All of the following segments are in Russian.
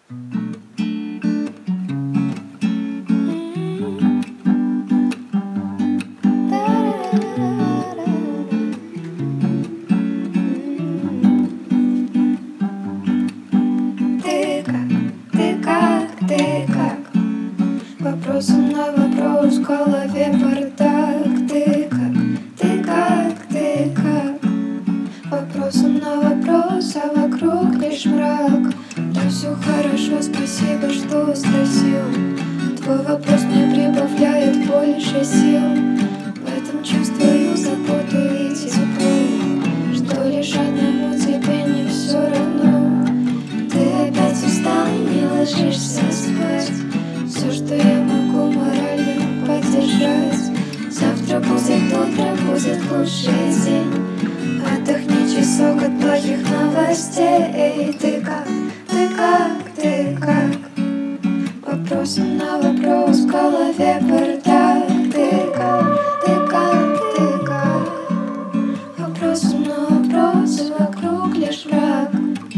Ты как? Вопросом на вопрос в голове бардак. Ты как? Ты как? Ты как? Вопросом на вопрос, а вокруг лишь мрак. Да все хорошо, спасибо, что спросил. Твой вопрос мне прибавляет больше сил. В этом чувствую заботу и тепло, что лишь одному тебе не все равно. Ты опять устал и не ложишься спать. Все, что я могу, морально поддержать. Завтра будет утро, будет лучший день. Отдохни часок от плохих новостей. Ты как? Ты как? Ты как? Вопросом на вопрос в голове бардак. Ты как? Ты как? Ты как? Вопросом на вопрос, и вокруг лишь враг.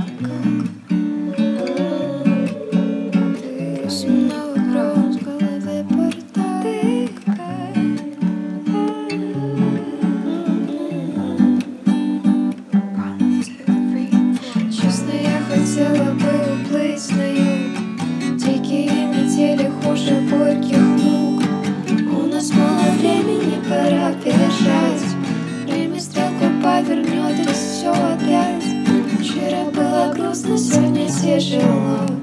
Вопросом на вопрос в голове бардак. Ты как? Честно, я хотела бы уплыть на юг. Дикие метели хуже горьких мук. У нас мало времени, пора бежать. Время стрелку повернет, и все опять. Вчера было грустно, сегодня тяжело.